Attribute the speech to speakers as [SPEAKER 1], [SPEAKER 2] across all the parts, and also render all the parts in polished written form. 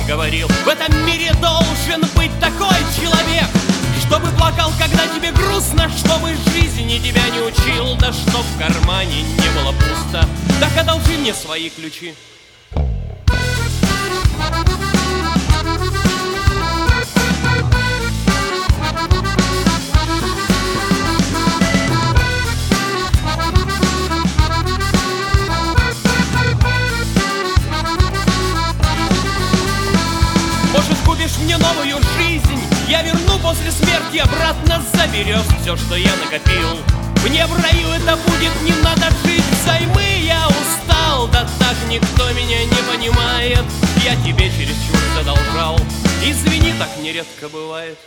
[SPEAKER 1] говорил: в этом мире должен быть такой человек, чтобы плакал, когда тебе грустно, чтобы жизни тебя не учил, да чтоб в кармане не было пусто. Так одолжи мне свои ключи. Может, купишь мне новую жизнь, я верну после смерти, обратно заберешь все, что я накопил. Мне в раю это будет, не надо жить взаймы, я устал, да так никто меня не понимает. Я тебе чересчур задолжал, извини, так нередко бывает.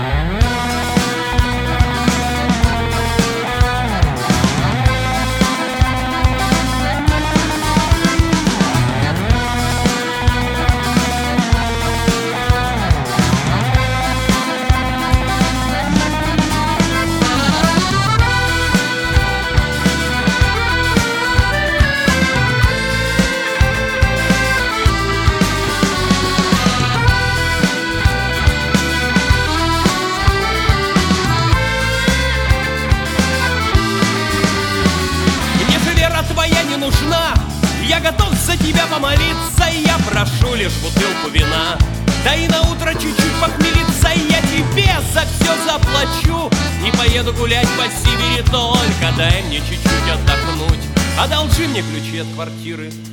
[SPEAKER 1] Нужна, я готов за тебя помолиться, я прошу лишь бутылку вина, да и на утро чуть-чуть похмелиться, я тебе за все заплачу и поеду гулять по Сибири, только дай мне чуть-чуть отдохнуть, одолжи мне ключи от квартиры.